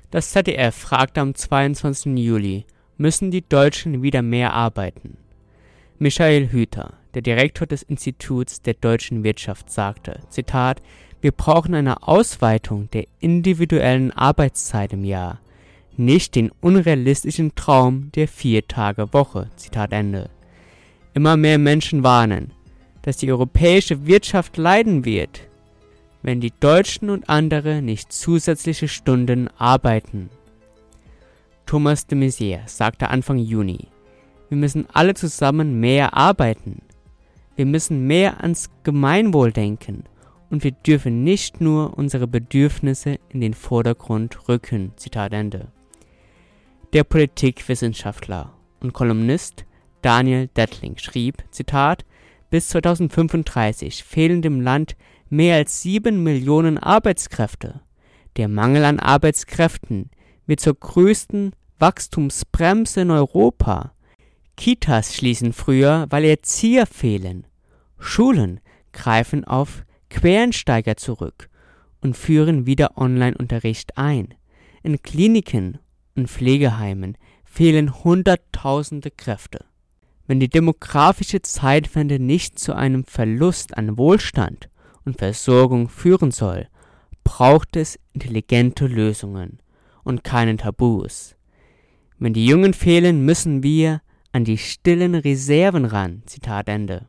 Das ZDF fragte am 22. Juli, müssen die Deutschen wieder mehr arbeiten? Michael Hüter, der Direktor des Instituts der deutschen Wirtschaft, sagte, Zitat, wir brauchen eine Ausweitung der individuellen Arbeitszeit im Jahr, nicht den unrealistischen Traum der 4-Tage-Woche. Zitat Ende. Immer mehr Menschen warnen, dass die europäische Wirtschaft leiden wird, wenn die Deutschen und andere nicht zusätzliche Stunden arbeiten. Thomas de Maizière sagte Anfang Juni, wir müssen alle zusammen mehr arbeiten. Wir müssen mehr ans Gemeinwohl denken und wir dürfen nicht nur unsere Bedürfnisse in den Vordergrund rücken. Zitat Ende. Der Politikwissenschaftler und Kolumnist Daniel Dettling schrieb, Zitat, bis 2035 fehlen dem Land mehr als 7 Millionen Arbeitskräfte. Der Mangel an Arbeitskräften wird zur größten Wachstumsbremse in Europa. Kitas schließen früher, weil Erzieher fehlen. Schulen greifen auf Quereinsteiger zurück und führen wieder Online-Unterricht ein. In Kliniken und Pflegeheimen fehlen Hunderttausende Kräfte. Wenn die demografische Zeitwende nicht zu einem Verlust an Wohlstand und Versorgung führen soll, braucht es intelligente Lösungen und keine Tabus. Wenn die Jungen fehlen, müssen wir an die stillen Reserven ran. Zitat Ende.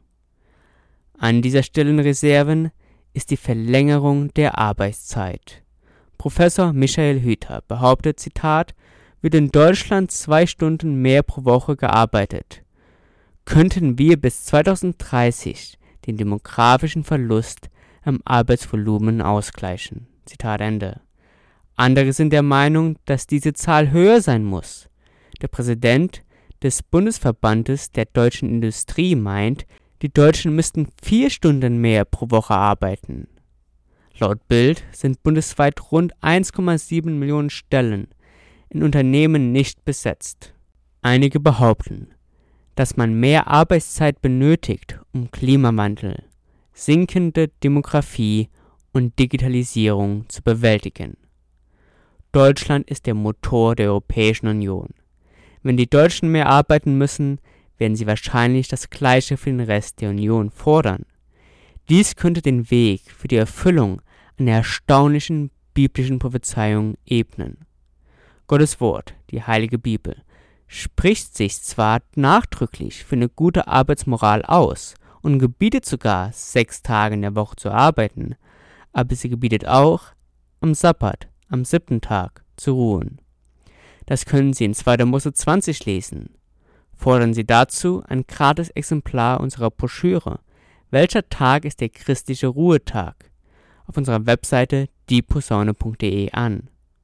An dieser stillen Reserven ist die Verlängerung der Arbeitszeit. Professor Michael Hüter behauptet, Zitat, wird in Deutschland 2 Stunden mehr pro Woche gearbeitet, könnten wir bis 2030 den demografischen Verlust am Arbeitsvolumen ausgleichen. Zitat Ende. Andere sind der Meinung, dass diese Zahl höher sein muss. Der Präsident des Bundesverbandes der deutschen Industrie meint, die Deutschen müssten 4 Stunden mehr pro Woche arbeiten. Laut Bild sind bundesweit rund 1,7 Millionen Stellen in Unternehmen nicht besetzt. Einige behaupten, dass man mehr Arbeitszeit benötigt, um Klimawandel, sinkende Demografie und Digitalisierung zu bewältigen. Deutschland ist der Motor der Europäischen Union. Wenn die Deutschen mehr arbeiten müssen, werden sie wahrscheinlich das Gleiche für den Rest der Union fordern. Dies könnte den Weg für die Erfüllung einer erstaunlichen biblischen Prophezeiung ebnen. Gottes Wort, die Heilige Bibel, spricht sich zwar nachdrücklich für eine gute Arbeitsmoral aus und gebietet sogar 6 Tage in der Woche zu arbeiten, aber sie gebietet auch, am Sabbat, am 7. Tag, zu ruhen. Das können Sie in 2. Mose 20 lesen. Fordern Sie dazu ein gratis Exemplar unserer Broschüre Welcher Tag ist der christliche Ruhetag? Auf unserer Webseite dieposaune.de an.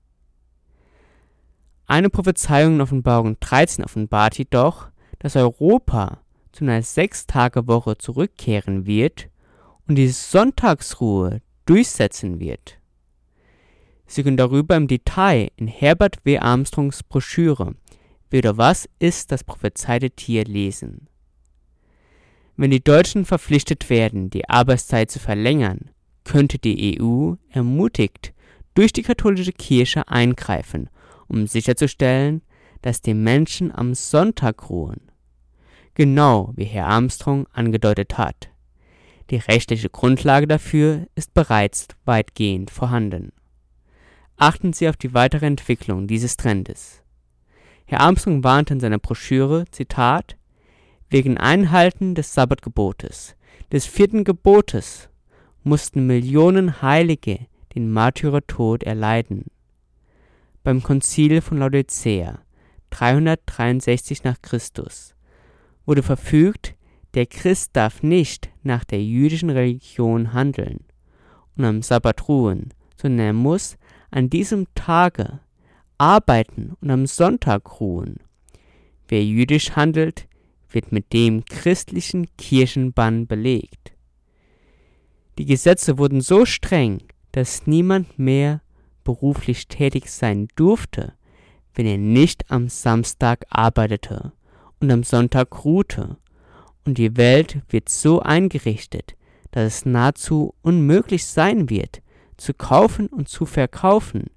Eine Prophezeiung in Offenbarung 13 offenbart jedoch, dass Europa zu einer 6-Tage-Woche zurückkehren wird und die Sonntagsruhe durchsetzen wird. Sie können darüber im Detail in Herbert W. Armstrongs Broschüre Wer oder was ist das prophezeite Tier lesen. Wenn die Deutschen verpflichtet werden, die Arbeitszeit zu verlängern, könnte die EU ermutigt durch die katholische Kirche eingreifen, um sicherzustellen, dass die Menschen am Sonntag ruhen. Genau wie Herr Armstrong angedeutet hat. Die rechtliche Grundlage dafür ist bereits weitgehend vorhanden. Achten Sie auf die weitere Entwicklung dieses Trendes. Herr Armstrong warnte in seiner Broschüre, Zitat, wegen Einhalten des Sabbatgebotes, des 4. Gebotes, mussten Millionen Heilige den Märtyrertod erleiden. Beim Konzil von Laodicea 363 nach Christus wurde verfügt, der Christ darf nicht nach der jüdischen Religion handeln und am Sabbat ruhen, sondern er muss an diesem Tage arbeiten und am Sonntag ruhen. Wer jüdisch handelt, wird mit dem christlichen Kirchenbann belegt. Die Gesetze wurden so streng, dass niemand mehr beruflich tätig sein durfte, wenn er nicht am Samstag arbeitete und am Sonntag ruhte, und die Welt wird so eingerichtet, dass es nahezu unmöglich sein wird, zu kaufen und zu verkaufen,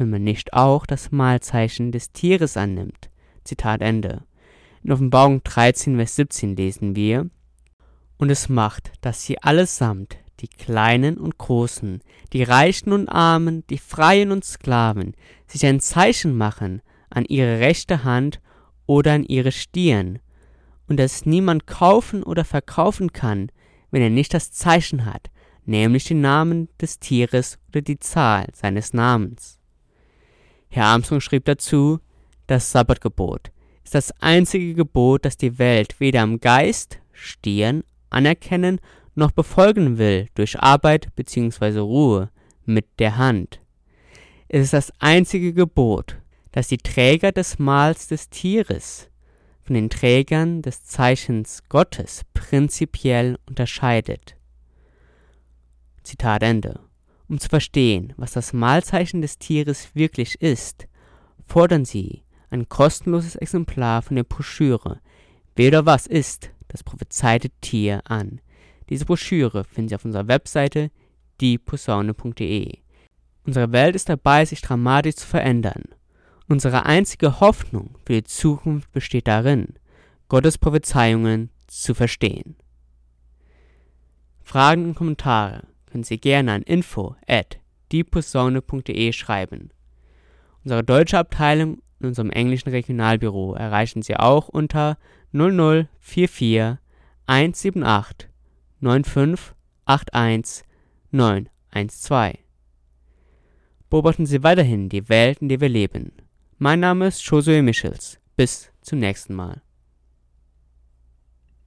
wenn man nicht auch das Mahlzeichen des Tieres annimmt. Zitat Ende. In Offenbarung 13, Vers 17 lesen wir: Und es macht, dass sie allesamt, die Kleinen und Großen, die Reichen und Armen, die Freien und Sklaven, sich ein Zeichen machen an ihre rechte Hand oder an ihre Stirn, und dass niemand kaufen oder verkaufen kann, wenn er nicht das Zeichen hat, nämlich den Namen des Tieres oder die Zahl seines Namens. Herr Armstrong schrieb dazu: Das Sabbatgebot ist das einzige Gebot, das die Welt weder am Geist, Stirn, anerkennen noch befolgen will durch Arbeit bzw. Ruhe mit der Hand. Es ist das einzige Gebot, das die Träger des Mahls des Tieres von den Trägern des Zeichens Gottes prinzipiell unterscheidet. Zitat Ende. Um zu verstehen, was das Mahlzeichen des Tieres wirklich ist, fordern Sie ein kostenloses Exemplar von der Broschüre Wer oder was ist das prophezeite Tier an. Diese Broschüre finden Sie auf unserer Webseite dieposaune.de. Unsere Welt ist dabei, sich dramatisch zu verändern. Unsere einzige Hoffnung für die Zukunft besteht darin, Gottes Prophezeiungen zu verstehen. Fragen und Kommentare können Sie gerne an info@dieposaune.de schreiben. Unsere deutsche Abteilung in unserem englischen Regionalbüro erreichen Sie auch unter 0044 178 9581 912. Beobachten Sie weiterhin die Welt, in der wir leben. Mein Name ist Josué Michels. Bis zum nächsten Mal.